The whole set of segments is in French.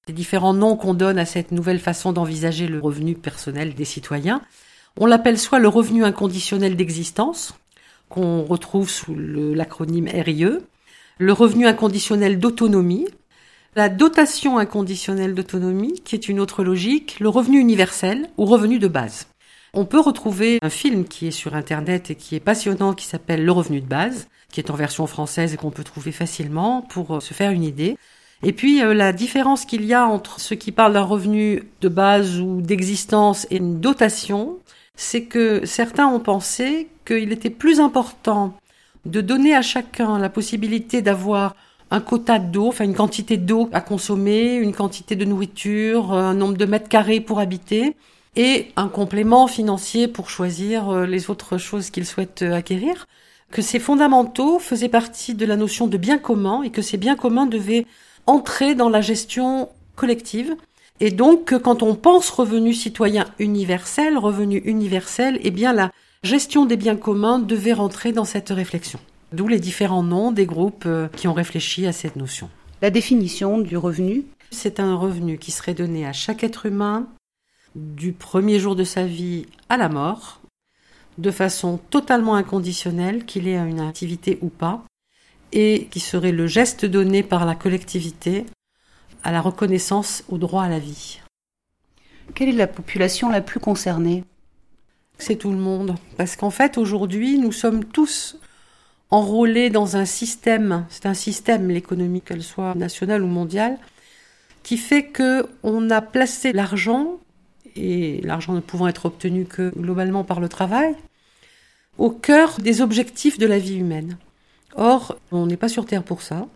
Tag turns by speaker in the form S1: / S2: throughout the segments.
S1: les différents noms qu'on donne à cette nouvelle façon d'envisager le revenu personnel des citoyens. On l'appelle soit le revenu inconditionnel d'existence, qu'on retrouve sous l'acronyme RIE, le revenu inconditionnel d'autonomie, la dotation inconditionnelle d'autonomie, qui est une autre logique, le revenu universel ou revenu de base. On peut retrouver un film qui est sur Internet et qui est passionnant, qui s'appelle Le revenu de base, qui est en version française et qu'on peut trouver facilement pour se faire une idée. Et puis la différence qu'il y a entre ceux qui parlent d'un revenu de base ou d'existence et une dotation, c'est que certains ont pensé qu'il était plus important de donner à chacun la possibilité d'avoir un quota d'eau, enfin une quantité d'eau à consommer, une quantité de nourriture, un nombre de mètres carrés pour habiter, et un complément financier pour choisir les autres choses qu'ils souhaitent acquérir, que ces fondamentaux faisaient partie de la notion de bien commun et que ces biens communs devaient entrer dans la gestion collective. Et donc, quand on pense revenu citoyen universel, eh bien la gestion des biens communs devait rentrer dans cette réflexion. D'où les différents noms des groupes qui ont réfléchi à cette notion.
S2: La définition du revenu ?
S1: C'est un revenu qui serait donné à chaque être humain du premier jour de sa vie à la mort, de façon totalement inconditionnelle, qu'il ait une activité ou pas, et qui serait le geste donné par la collectivité à la reconnaissance au droit à la vie.
S2: Quelle est la population la plus concernée ?
S1: C'est tout le monde. Parce qu'en fait, aujourd'hui, nous sommes tous enrôlés dans un système, c'est un système, l'économie, qu'elle soit nationale ou mondiale, qui fait qu'on a placé l'argent, et l'argent ne pouvant être obtenu que globalement par le travail, au cœur des objectifs de la vie humaine. Or, on n'est pas sur Terre pour ça.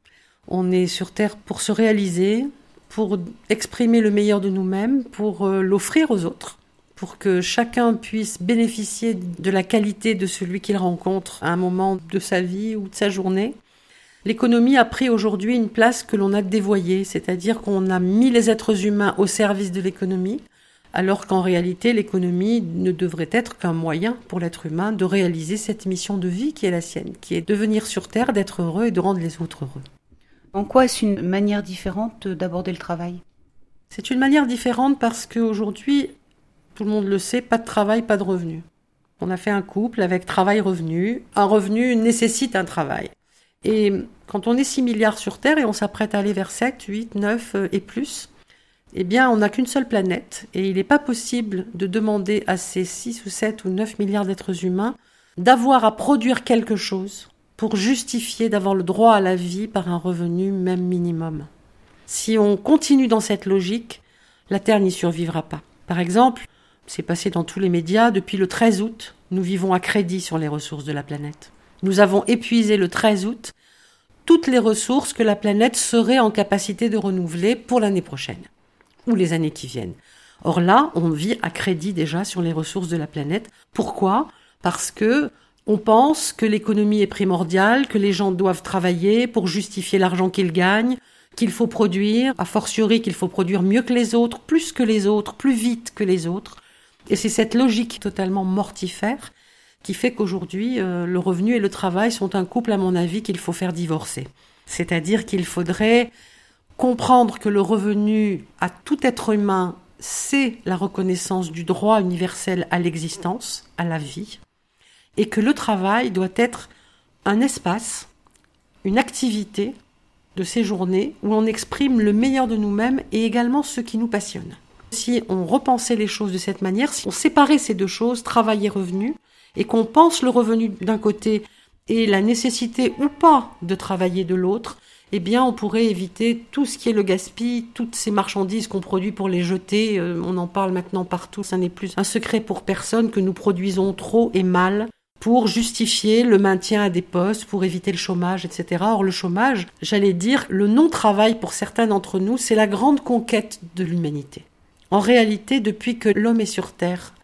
S1: On est sur Terre pour se réaliser, pour exprimer le meilleur de nous-mêmes, pour l'offrir aux autres, pour que chacun puisse bénéficier de la qualité de celui qu'il rencontre à un moment de sa vie ou de sa journée. L'économie a pris aujourd'hui une place que l'on a dévoyée, c'est-à-dire qu'on a mis les êtres humains au service de l'économie, alors qu'en réalité, l'économie ne devrait être qu'un moyen pour l'être humain de réaliser cette mission de vie qui est la sienne, qui est de venir sur Terre, d'être heureux et de rendre les autres heureux.
S2: En quoi est-ce une manière différente d'aborder le travail ?
S1: C'est une manière différente parce qu'aujourd'hui, tout le monde le sait, pas de travail, pas de revenu. On a fait un couple avec travail-revenu. Un revenu nécessite un travail. Et quand on est 6 milliards sur Terre et on s'apprête à aller vers 7, 8, 9 et plus, eh bien, on n'a qu'une seule planète et il n'est pas possible de demander à ces 6 ou 7 ou 9 milliards d'êtres humains d'avoir à produire quelque chose pour justifier d'avoir le droit à la vie par un revenu même minimum. Si on continue dans cette logique, la Terre n'y survivra pas. Par exemple, c'est passé dans tous les médias, depuis le 13 août, nous vivons à crédit sur les ressources de la planète. Nous avons épuisé le 13 août toutes les ressources que la planète serait en capacité de renouveler pour l'année prochaine ou les années qui viennent. Or là, on vit à crédit déjà sur les ressources de la planète. Pourquoi ? Parce que on pense que l'économie est primordiale, que les gens doivent travailler pour justifier l'argent qu'ils gagnent, qu'il faut produire, a fortiori qu'il faut produire mieux que les autres, plus que les autres, plus vite que les autres. Et c'est cette logique totalement mortifère qui fait qu'aujourd'hui, le revenu et le travail sont un couple, à mon avis, qu'il faut faire divorcer. C'est-à-dire qu'il faudrait comprendre que le revenu à tout être humain, c'est la reconnaissance du droit universel à l'existence, à la vie, et que le travail doit être un espace, une activité de ces journées où on exprime le meilleur de nous-mêmes et également ce qui nous passionne. Si on repensait les choses de cette manière, si on séparait ces deux choses, travail et revenu, et qu'on pense le revenu d'un côté et la nécessité ou pas de travailler de l'autre, eh bien on pourrait éviter tout ce qui est le gaspille, toutes ces marchandises qu'on produit pour les jeter, on en parle maintenant partout, ça n'est plus un secret pour personne que nous produisons trop et mal pour justifier le maintien à des postes, pour éviter le chômage, etc. Or le chômage, j'allais dire, le non-travail pour certains d'entre nous, c'est la grande conquête de l'humanité. En réalité, depuis que l'homme est sur Terre,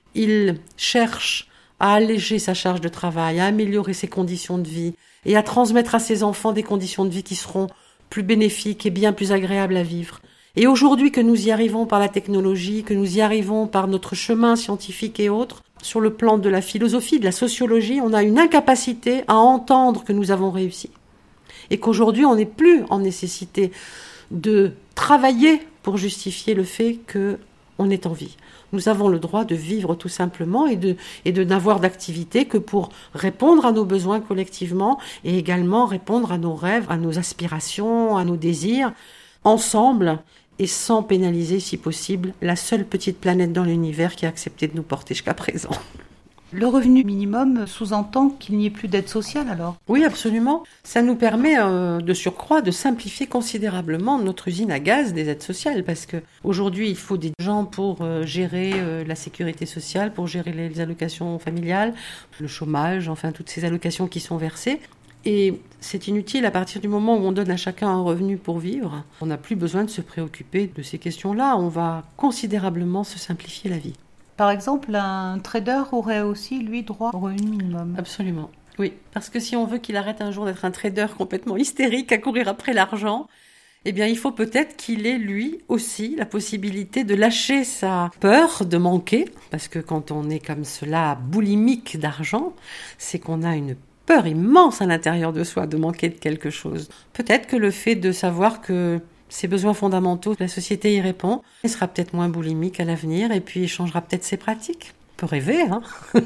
S1: il cherche à alléger sa charge de travail, à améliorer ses conditions de vie et à transmettre à ses enfants des conditions de vie qui seront plus bénéfiques et bien plus agréables à vivre. Et aujourd'hui que nous y arrivons par la technologie, que nous y arrivons par notre chemin scientifique et autres, sur le plan de la philosophie, de la sociologie, on a une incapacité à entendre que nous avons réussi. Et qu'aujourd'hui, on n'est plus en nécessité de travailler pour justifier le fait qu'on est en vie. Nous avons le droit de vivre tout simplement et de n'avoir d'activité que pour répondre à nos besoins collectivement et également répondre à nos rêves, à nos aspirations, à nos désirs, ensemble et sans pénaliser, si possible, la seule petite planète dans l'univers qui a accepté de nous porter jusqu'à présent.
S2: Le revenu minimum sous-entend qu'il n'y ait plus d'aide sociale alors ?
S1: Oui, absolument. Ça nous permet de surcroît de simplifier considérablement notre usine à gaz des aides sociales parce que aujourd'hui il faut des gens pour gérer la sécurité sociale, pour gérer les allocations familiales, le chômage, enfin toutes ces allocations qui sont versées. Et c'est inutile à partir du moment où on donne à chacun un revenu pour vivre. On n'a plus besoin de se préoccuper de ces questions-là. On va considérablement se simplifier la vie.
S2: Par exemple, un trader aurait aussi, lui, droit au revenu minimum.
S1: Absolument. Oui, parce que si on veut qu'il arrête un jour d'être un trader complètement hystérique à courir après l'argent, eh bien, il faut peut-être qu'il ait, lui aussi, la possibilité de lâcher sa peur de manquer. Parce que quand on est comme cela, boulimique d'argent, c'est qu'on a une peur immense à l'intérieur de soi de manquer de quelque chose. Peut-être que le fait de savoir que ses besoins fondamentaux, la société y répond, il sera peut-être moins boulimique à l'avenir et puis il changera peut-être ses pratiques. On peut rêver, hein.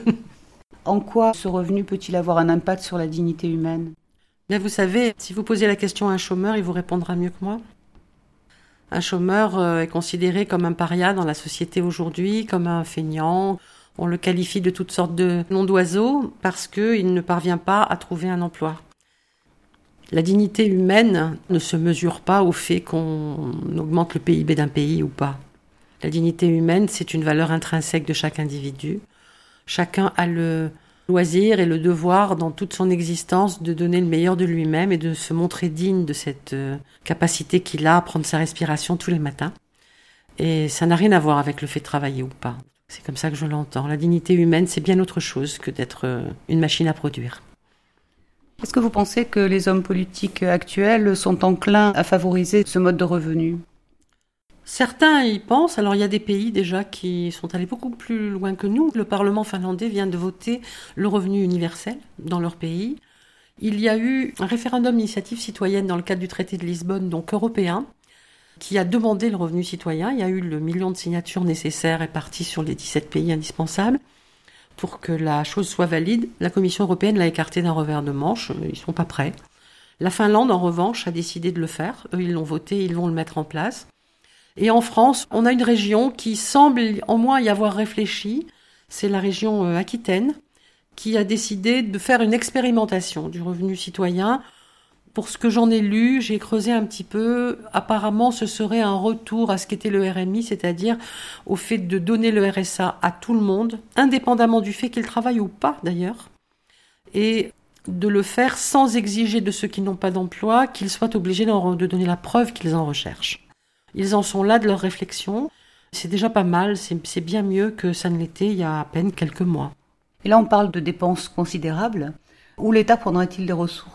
S2: En quoi ce revenu peut-il avoir un impact sur la dignité humaine ?
S1: Bien, vous savez, si vous posez la question à un chômeur, il vous répondra mieux que moi. Un chômeur est considéré comme un paria dans la société aujourd'hui, comme un feignant. On le qualifie de toutes sortes de noms d'oiseaux parce qu'il ne parvient pas à trouver un emploi. La dignité humaine ne se mesure pas au fait qu'on augmente le PIB d'un pays ou pas. La dignité humaine, c'est une valeur intrinsèque de chaque individu. Chacun a le loisir et le devoir dans toute son existence de donner le meilleur de lui-même et de se montrer digne de cette capacité qu'il a à prendre sa respiration tous les matins. Et ça n'a rien à voir avec le fait de travailler ou pas. C'est comme ça que je l'entends. La dignité humaine, c'est bien autre chose que d'être une machine à produire.
S2: Est-ce que vous pensez que les hommes politiques actuels sont enclins à favoriser ce mode de revenu ?
S1: Certains y pensent. Alors il y a des pays déjà qui sont allés beaucoup plus loin que nous. Le Parlement finlandais vient de voter le revenu universel dans leur pays. Il y a eu un référendum d'initiative citoyenne dans le cadre du traité de Lisbonne, donc européen, qui a demandé le revenu citoyen. Il y a eu le 1 million de signatures nécessaires réparties sur les 17 pays indispensables. Pour que la chose soit valide, la Commission européenne l'a écarté d'un revers de manche. Ils sont pas prêts. La Finlande, en revanche, a décidé de le faire. Eux, ils l'ont voté, ils vont le mettre en place. Et en France, on a une région qui semble au moins y avoir réfléchi. C'est la région Aquitaine, qui a décidé de faire une expérimentation du revenu citoyen. Pour ce que j'en ai lu, j'ai creusé un petit peu. Apparemment, ce serait un retour à ce qu'était le RMI, c'est-à-dire au fait de donner le RSA à tout le monde, indépendamment du fait qu'ils travaillent ou pas d'ailleurs, et de le faire sans exiger de ceux qui n'ont pas d'emploi qu'ils soient obligés de donner la preuve qu'ils en recherchent. Ils en sont là de leur réflexion. C'est déjà pas mal, c'est bien mieux que ça ne l'était il y a à peine quelques mois.
S2: Et là, on parle de dépenses considérables. Où l'État prendrait-il des ressources ?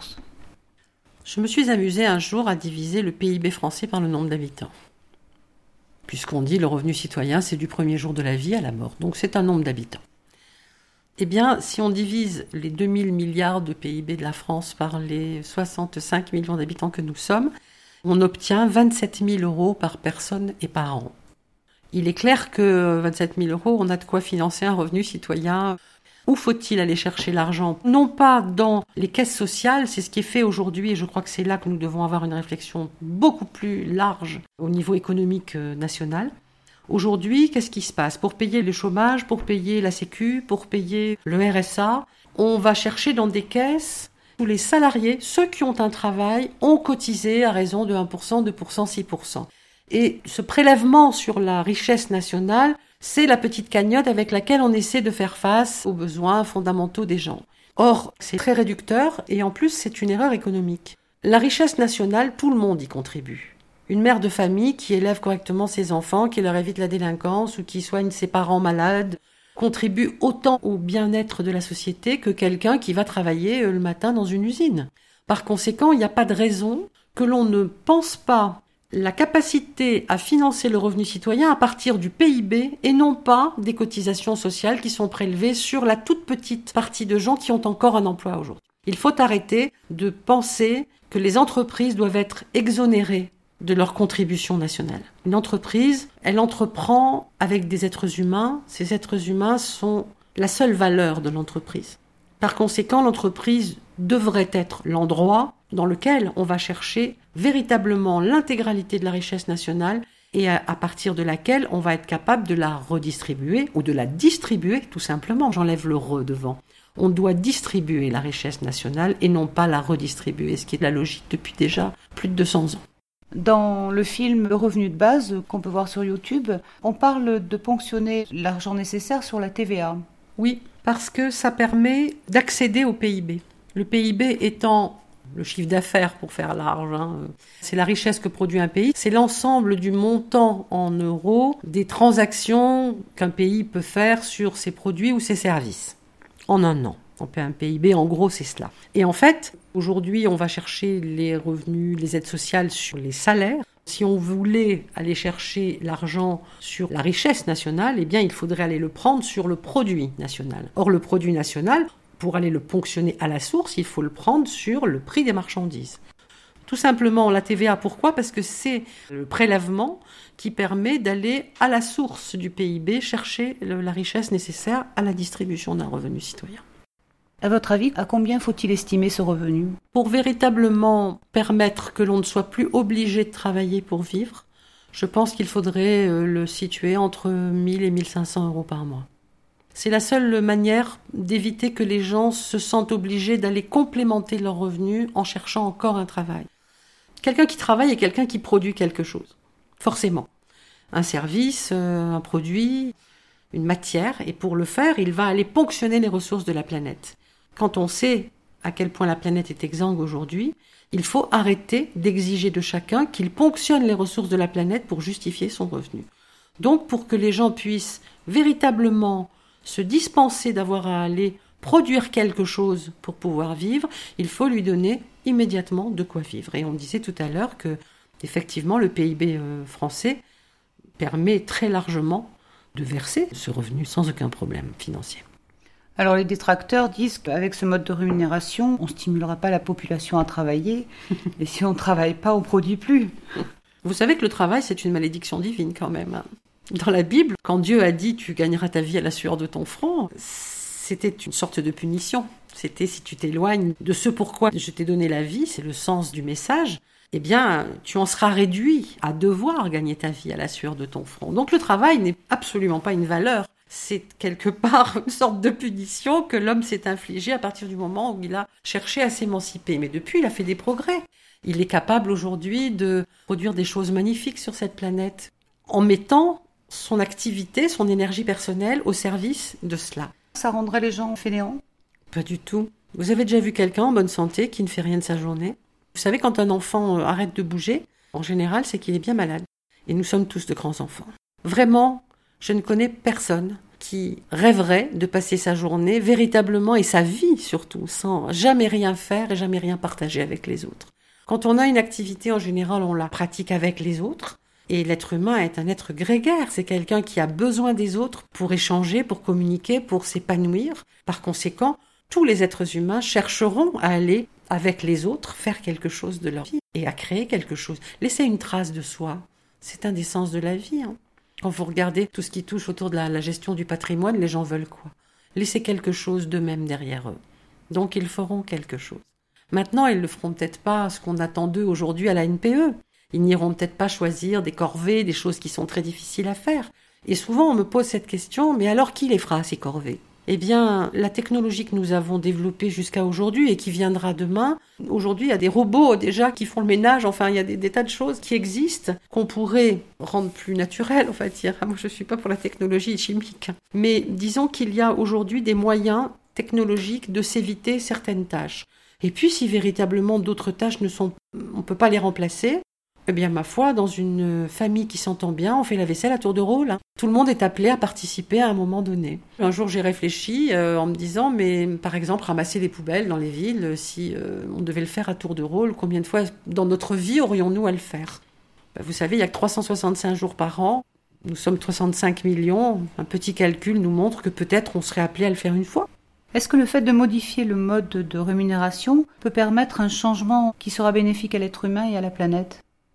S1: Je me suis amusée un jour à diviser le PIB français par le nombre d'habitants. Puisqu'on dit le revenu citoyen, c'est du premier jour de la vie à la mort. Donc c'est un nombre d'habitants. Eh bien, si on divise les 2000 milliards de PIB de la France par les 65 millions d'habitants que nous sommes, on obtient 27 000 euros par personne et par an. Il est clair que 27 000 euros, on a de quoi financer un revenu citoyen. Où faut-il aller chercher l'argent ? Non pas dans les caisses sociales, c'est ce qui est fait aujourd'hui, et je crois que c'est là que nous devons avoir une réflexion beaucoup plus large au niveau économique national. Aujourd'hui, qu'est-ce qui se passe ? Pour payer le chômage, pour payer la Sécu, pour payer le RSA, on va chercher dans des caisses où les salariés, ceux qui ont un travail, ont cotisé à raison de 1%, 2%, 6%. Et ce prélèvement sur la richesse nationale, c'est la petite cagnotte avec laquelle on essaie de faire face aux besoins fondamentaux des gens. Or, c'est très réducteur et en plus, c'est une erreur économique. La richesse nationale, tout le monde y contribue. Une mère de famille qui élève correctement ses enfants, qui leur évite la délinquance ou qui soigne ses parents malades, contribue autant au bien-être de la société que quelqu'un qui va travailler le matin dans une usine. Par conséquent, il n'y a pas de raison que l'on ne pense pas la capacité à financer le revenu citoyen à partir du PIB et non pas des cotisations sociales qui sont prélevées sur la toute petite partie de gens qui ont encore un emploi aujourd'hui. Il faut arrêter de penser que les entreprises doivent être exonérées de leur contribution nationale. Une entreprise, elle entreprend avec des êtres humains. Ces êtres humains sont la seule valeur de l'entreprise. Par conséquent, l'entreprise devrait être l'endroit dans lequel on va chercher véritablement l'intégralité de la richesse nationale et à partir de laquelle on va être capable de la redistribuer ou de la distribuer tout simplement. J'enlève le « re » devant. On doit distribuer la richesse nationale et non pas la redistribuer, ce qui est la logique depuis déjà plus de 200 ans.
S2: Dans le film Le revenu de base qu'on peut voir sur YouTube, on parle de ponctionner l'argent nécessaire sur la TVA.
S1: Oui, parce que ça permet d'accéder au PIB. Le PIB étant le chiffre d'affaires pour faire large, c'est la richesse que produit un pays, c'est l'ensemble du montant en euros des transactions qu'un pays peut faire sur ses produits ou ses services en un an. On paie un PIB, en gros, c'est cela. Et en fait, aujourd'hui, on va chercher les revenus, les aides sociales sur les salaires. Si on voulait aller chercher l'argent sur la richesse nationale, eh bien, il faudrait aller le prendre sur le produit national. Or, le produit national, pour aller le ponctionner à la source, il faut le prendre sur le prix des marchandises. Tout simplement, la TVA, pourquoi ? Parce que c'est le prélèvement qui permet d'aller à la source du PIB chercher la richesse nécessaire à la distribution d'un revenu citoyen.
S2: À votre avis, à combien faut-il estimer ce revenu ?
S1: Pour véritablement permettre que l'on ne soit plus obligé de travailler pour vivre, je pense qu'il faudrait le situer entre 1 000 et 1 500 euros par mois. C'est la seule manière d'éviter que les gens se sentent obligés d'aller complémenter leurs revenus en cherchant encore un travail. Quelqu'un qui travaille est quelqu'un qui produit quelque chose, forcément. Un service, un produit, une matière, et pour le faire, il va aller ponctionner les ressources de la planète. Quand on sait à quel point la planète est exsangue aujourd'hui, il faut arrêter d'exiger de chacun qu'il ponctionne les ressources de la planète pour justifier son revenu. Donc, pour que les gens puissent véritablement se dispenser d'avoir à aller produire quelque chose pour pouvoir vivre, il faut lui donner immédiatement de quoi vivre. Et on disait tout à l'heure que, effectivement, le PIB français permet très largement de verser ce revenu sans aucun problème financier.
S2: Alors les détracteurs disent qu'avec ce mode de rémunération, on ne stimulera pas la population à travailler, et si on ne travaille pas, on ne produit plus.
S1: Vous savez que le travail, c'est une malédiction divine quand même. Dans la Bible, quand Dieu a dit « tu gagneras ta vie à la sueur de ton front », c'était une sorte de punition. C'était si tu t'éloignes de ce pourquoi je t'ai donné la vie, c'est le sens du message, eh bien, tu en seras réduit à devoir gagner ta vie à la sueur de ton front. Donc le travail n'est absolument pas une valeur. C'est quelque part une sorte de punition que l'homme s'est infligée à partir du moment où il a cherché à s'émanciper. Mais depuis, il a fait des progrès. Il est capable aujourd'hui de produire des choses magnifiques sur cette planète en mettant son activité, son énergie personnelle au service de cela.
S2: Ça rendrait les gens fainéants ?
S1: Pas du tout. Vous avez déjà vu quelqu'un en bonne santé qui ne fait rien de sa journée ? Vous savez, quand un enfant arrête de bouger, en général, c'est qu'il est bien malade. Et nous sommes tous de grands enfants. Vraiment, je ne connais personne qui rêverait de passer sa journée véritablement, et sa vie surtout, sans jamais rien faire et jamais rien partager avec les autres. Quand on a une activité, en général, on la pratique avec les autres. Et l'être humain est un être grégaire, c'est quelqu'un qui a besoin des autres pour échanger, pour communiquer, pour s'épanouir. Par conséquent, tous les êtres humains chercheront à aller avec les autres, faire quelque chose de leur vie et à créer quelque chose. Laisser une trace de soi, c'est un des sens de la vie. Quand vous regardez tout ce qui touche autour de la gestion du patrimoine, les gens veulent quoi ? Laisser quelque chose d'eux-mêmes derrière eux. Donc ils feront quelque chose. Maintenant, ils ne le feront peut-être pas ce qu'on attend d'eux aujourd'hui à la NPE. Ils n'iront peut-être pas choisir des corvées, des choses qui sont très difficiles à faire. Et souvent, on me pose cette question, mais alors qui les fera, ces corvées ? Eh bien, la technologie que nous avons développée jusqu'à aujourd'hui et qui viendra demain, aujourd'hui, il y a des robots déjà qui font le ménage, enfin, il y a des tas de choses qui existent qu'on pourrait rendre plus naturelles, on va dire. Moi, je ne suis pas pour la technologie chimique. Mais disons qu'il y a aujourd'hui des moyens technologiques de s'éviter certaines tâches. Et puis, si véritablement d'autres tâches on ne peut pas les remplacer, eh bien, ma foi, dans une famille qui s'entend bien, on fait la vaisselle à tour de rôle. Tout le monde est appelé à participer à un moment donné. Un jour, j'ai réfléchi en me disant, mais par exemple, ramasser les poubelles dans les villes, si on devait le faire à tour de rôle, combien de fois dans notre vie aurions-nous à le faire ? Vous savez, il n'y a que 365 jours par an. Nous sommes 65 millions. Un petit calcul nous montre que peut-être on serait appelé à le faire une fois.
S2: Est-ce que le fait de modifier le mode de rémunération peut permettre un changement qui sera bénéfique à l'être humain et à la planète ?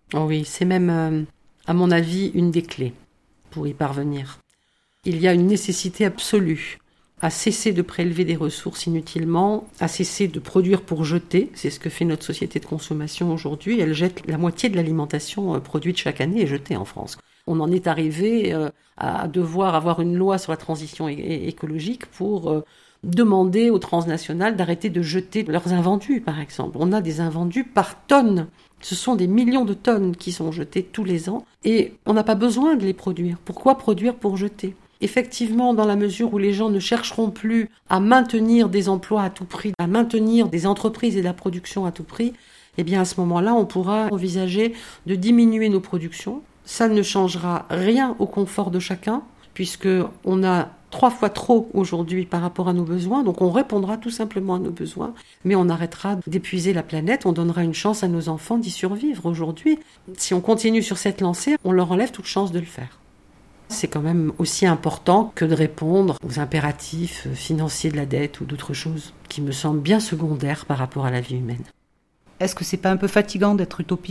S1: Oh oui, c'est même, à mon avis, une des clés pour y parvenir. Il y a une nécessité absolue à cesser de prélever des ressources inutilement, à cesser de produire pour jeter. C'est ce que fait notre société de consommation aujourd'hui. Elle jette la moitié de l'alimentation produite chaque année et jetée en France. On en est arrivé à devoir avoir une loi sur la transition écologique pour demander aux transnationales d'arrêter de jeter leurs invendus, par exemple. On a des invendus par tonnes. Ce sont des millions de tonnes qui sont jetées tous les ans et on n'a pas besoin de les produire. Pourquoi produire pour jeter ? Effectivement, dans la mesure où les gens ne chercheront plus à maintenir des emplois à tout prix, à maintenir des entreprises et de la production à tout prix, eh bien à ce moment-là, on pourra envisager de diminuer nos productions. Ça ne changera rien au confort de chacun, puisqu'on a 3 fois trop aujourd'hui par rapport à nos besoins, donc on répondra tout simplement à nos besoins, mais on arrêtera d'épuiser la planète, on donnera une chance à nos enfants d'y survivre aujourd'hui. Si on continue sur cette lancée, on leur enlève toute chance de le faire. C'est quand même aussi important que de répondre aux impératifs financiers de la dette ou d'autres choses qui me semblent bien secondaires par rapport à la vie humaine.
S2: Est-ce que c'est pas un peu fatigant d'être utopiste ?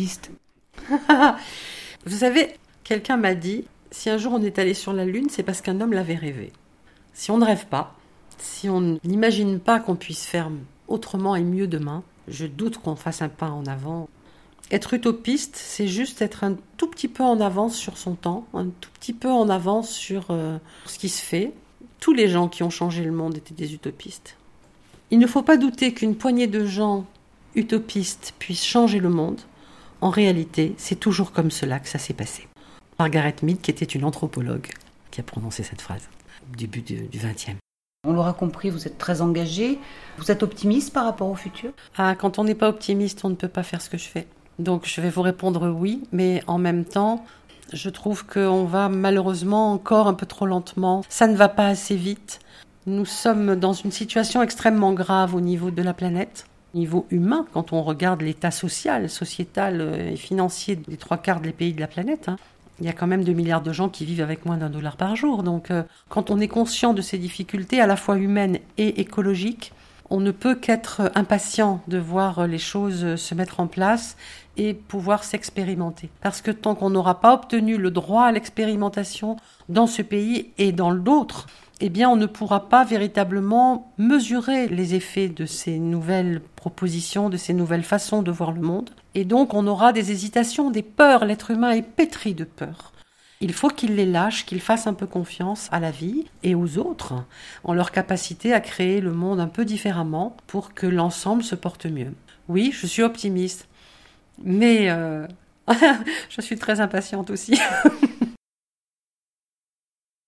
S1: Vous savez, quelqu'un m'a dit, si un jour on est allé sur la Lune, c'est parce qu'un homme l'avait rêvé. Si on ne rêve pas, si on n'imagine pas qu'on puisse faire autrement et mieux demain, je doute qu'on fasse un pas en avant. Être utopiste, c'est juste être un tout petit peu en avance sur son temps, un tout petit peu en avance sur ce qui se fait. Tous les gens qui ont changé le monde étaient des utopistes. Il ne faut pas douter qu'une poignée de gens utopistes puissent changer le monde. En réalité, c'est toujours comme cela que ça s'est passé. Margaret Mead, qui était une anthropologue, qui a prononcé cette phrase au début du XXe.
S2: On l'aura compris, vous êtes très engagé. Vous êtes optimiste par rapport au futur ?
S1: Quand on n'est pas optimiste, on ne peut pas faire ce que je fais. Donc je vais vous répondre oui, mais en même temps, je trouve qu'on va malheureusement encore un peu trop lentement. Ça ne va pas assez vite. Nous sommes dans une situation extrêmement grave au niveau de la planète, au niveau humain, quand on regarde l'état social, sociétal et financier des 3/4 des pays de la planète. Il y a quand même 2 milliards de gens qui vivent avec moins d'$1 par jour. Donc quand on est conscient de ces difficultés, à la fois humaines et écologiques, on ne peut qu'être impatient de voir les choses se mettre en place et pouvoir s'expérimenter. Parce que tant qu'on n'aura pas obtenu le droit à l'expérimentation dans ce pays et dans d'autres, eh bien on ne pourra pas véritablement mesurer les effets de ces nouvelles propositions, de ces nouvelles façons de voir le monde. Et donc on aura des hésitations, des peurs. L'être humain est pétri de peur. Il faut qu'il les lâche, qu'il fasse un peu confiance à la vie et aux autres, en leur capacité à créer le monde un peu différemment pour que l'ensemble se porte mieux. Oui, je suis optimiste, mais je suis très impatiente aussi.